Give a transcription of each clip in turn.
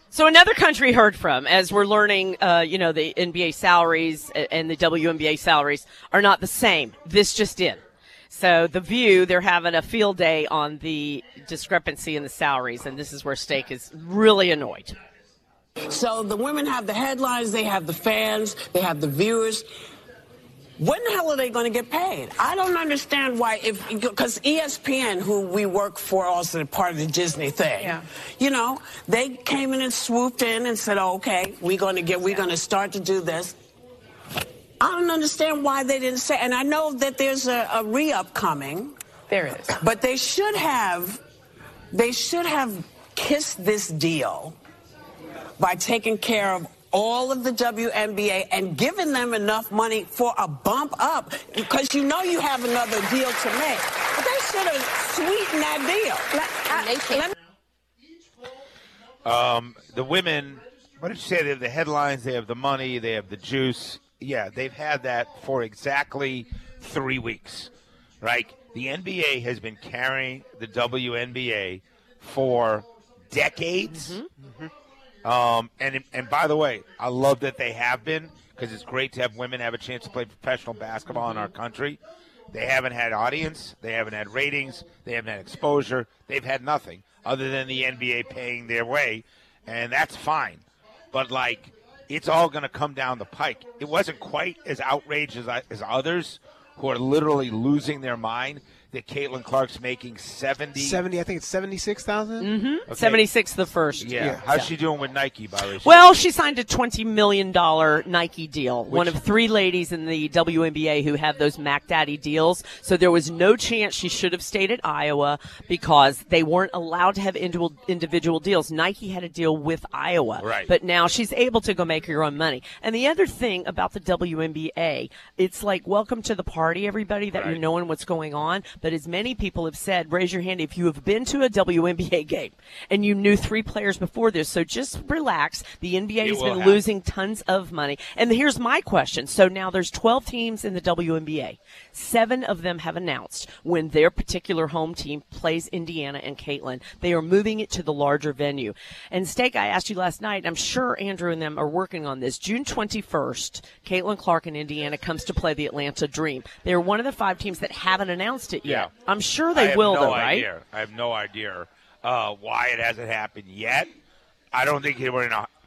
So another country heard from, as we're learning, the NBA salaries and the WNBA salaries are not the same. This just in. So The View, they're having a field day on the discrepancy in the salaries, and this is where Steak is really annoyed. So the women have the headlines, they have the fans, they have the viewers. When the hell are they going to get paid? I don't understand why, because ESPN, who we work for, also part of the Disney thing, they came in and swooped in and said, okay, we're going to start to do this. I don't understand why they didn't say, and I know that there's a re-up coming. There is. But they should have kissed this deal by taking care of all of the WNBA and giving them enough money for a bump up, because you have another deal to make. But they should have sweetened that deal. The women, what did you say? They have the headlines, they have the money, they have the juice. Yeah, they've had that for exactly 3 weeks, right? The NBA has been carrying the WNBA for decades. Mm-hmm. And by the way, I love that they have been, because it's great to have women have a chance to play professional basketball in our country. They haven't had audience. They haven't had ratings. They haven't had exposure. They've had nothing other than the NBA paying their way, and that's fine. But, it's all going to come down the pike. It wasn't quite as outrageous as others who are literally losing their mind that Caitlin Clark's making 70. I think it's 76,000. Mm-hmm. Okay. 76 the first. Yeah. How's she doing with Nike, by the way? Well, she signed a $20 million Nike deal. One of 3 ladies in the WNBA who have those Mac Daddy deals. So there was no chance she should have stayed at Iowa, because they weren't allowed to have individual deals. Nike had a deal with Iowa. Right. But now she's able to go make her own money. And the other thing about the WNBA, it's like, welcome to the party, everybody, that you're knowing what's going on. But as many people have said, raise your hand if you have been to a WNBA game and you knew 3 players before this. So just relax. The NBA has been losing tons of money. And here's my question. So now there's 12 teams in the WNBA. 7 of them have announced when their particular home team plays Indiana and Caitlin, they are moving it to the larger venue. And Steak, I asked you last night, I'm sure Andrew and them are working on this. June 21st, Caitlin Clark in Indiana comes to play the Atlanta Dream. They're one of the 5 teams that haven't announced it yet. Yeah. I'm sure they will, though, right? I have no idea why it hasn't happened yet. I don't think we're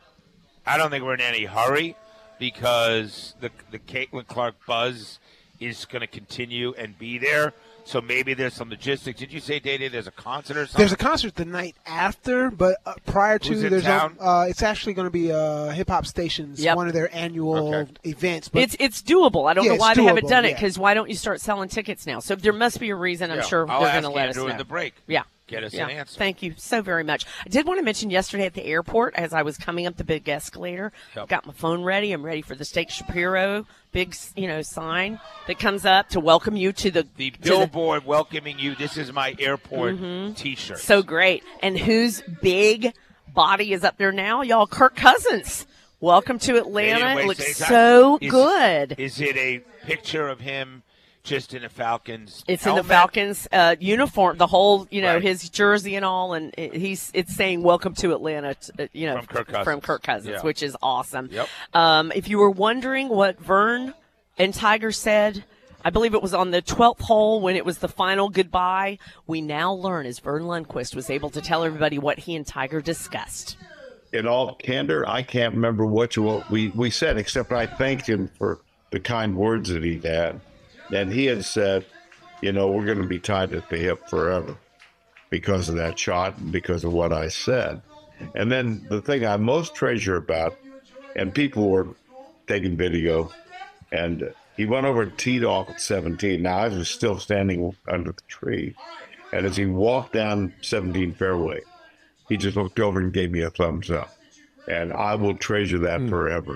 in any hurry, because the Caitlin Clark buzz is going to continue and be there. So maybe there's some logistics. Did you say, Day-Day, there's a concert or something? There's a concert the night after, but prior to, Who's in there's town? it's actually going to be Hip Hop Station's one of their annual events. But it's doable. I don't know why they haven't done it, because yeah. why don't you start selling tickets now? So there must be a reason. I'm sure they're going to let us know. In the break. Yeah. Get us an answer. Thank you so very much. I did want to mention yesterday at the airport, as I was coming up the big escalator, got my phone ready. I'm ready for the Steak Shapiro big, sign that comes up to welcome you to the billboard welcoming you. This is my airport T-shirt. So great. And whose big body is up there now? Y'all, Kirk Cousins. Welcome to Atlanta. It looks so good. Is it a picture of him just in a Falcons It's helmet? in the Falcons uniform, the whole, his jersey and all, and it's saying welcome to Atlanta, from Kirk Cousins, which is awesome. Yep. If you were wondering what Vern and Tiger said, I believe it was on the 12th hole when it was the final goodbye, we now learn as Vern Lundquist was able to tell everybody what he and Tiger discussed. In all candor, I can't remember what we said, except I thanked him for the kind words that he had. And he had said, we're going to be tied at the hip forever because of that shot and because of what I said. And then the thing I most treasure about, and people were taking video, and he went over and teed off at 17. Now, I was still standing under the tree. And as he walked down 17 fairway, he just looked over and gave me a thumbs up. And I will treasure that forever.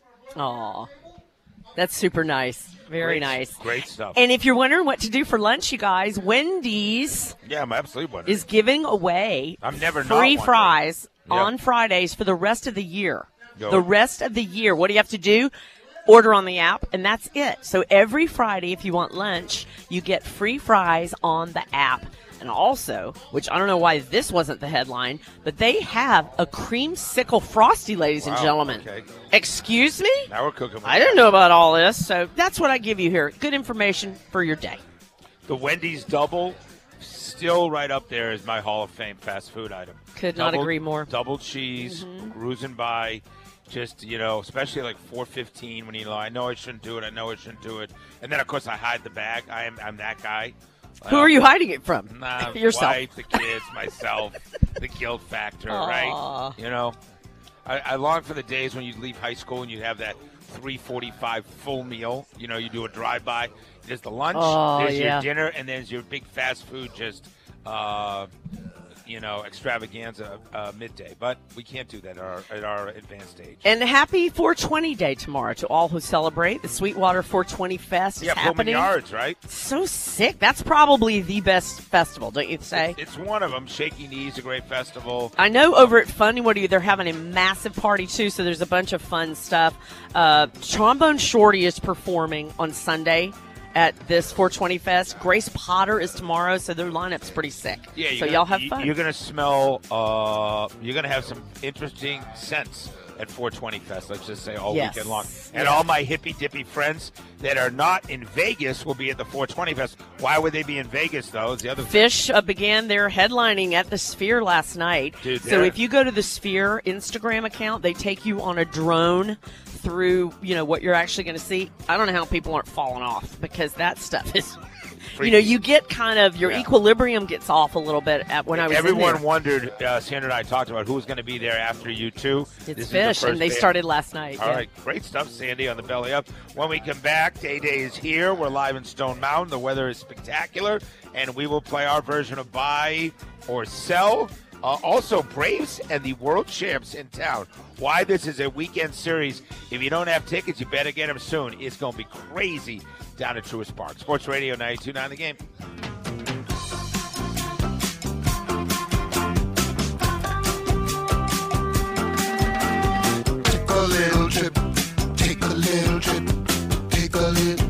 Aw. That's super nice. Very nice. Great stuff. And if you're wondering what to do for lunch, you guys, Wendy's I'm absolutely wondering. is giving away free fries on Fridays for the rest of the year. Go. The rest of the year. What do you have to do? Order on the app, and that's it. So every Friday, if you want lunch, you get free fries on the app. And also, which I don't know why this wasn't the headline, but they have a creamsicle Frosty, ladies and gentlemen. Okay. Excuse me? Now we're cooking. I didn't know about all this, so that's what I give you here. Good information for your day. The Wendy's double, still right up there as my Hall of Fame fast food item. Could not agree more. Double cheese, cruising by, just, especially like 4:15 when I know I shouldn't do it. And then, of course, I hide the bag. I'm that guy. Who are you hiding it from? Yourself. Wife, the kids, myself, the guilt factor, right? I long for the days when you'd leave high school and you'd have that 3:45 full meal. You do a drive-by. There's the lunch, there's your dinner, and there's your big fast food just, extravaganza midday. But we can't do that at our advanced age. And happy 420 Day tomorrow to all who celebrate. The Sweetwater 420 Fest is happening. Pullman Yards, right? So sick. That's probably the best festival, don't you say? It's one of them. Shaky Knees, a great festival. I know over at Funnywoody they're having a massive party too, so there's a bunch of fun stuff. Trombone Shorty is performing on Sunday at this 420 Fest. Grace Potter is tomorrow, so their lineup's pretty sick. Yeah, so y'all have fun. You're going to smell, you're going to have some interesting scents at 420 Fest, let's just say, all weekend long. And all my hippy-dippy friends that are not in Vegas will be at the 420 Fest. Why would they be in Vegas, though, is the other thing. Fish began their headlining at the Sphere last night. Dude, so if you go to the Sphere Instagram account, they take you on a drone through, what you're actually going to see. I don't know how people aren't falling off, because that stuff is... you get kind of your equilibrium gets off a little bit when I was Everyone in there. wondered, Sandra and I talked about who was going to be there after you two. It's Fish, and they started last night. All right, great stuff, Sandy, on the Belly Up. When we come back, Day is here. We're live in Stone Mountain. The weather is spectacular, and we will play our version of Buy or Sell. Also, Braves and the world champs in town. Why this is a weekend series. If you don't have tickets, you better get them soon. It's going to be crazy down at Truist Park. Sports Radio 92.9 The Game. Take a little trip, take a little trip, take a little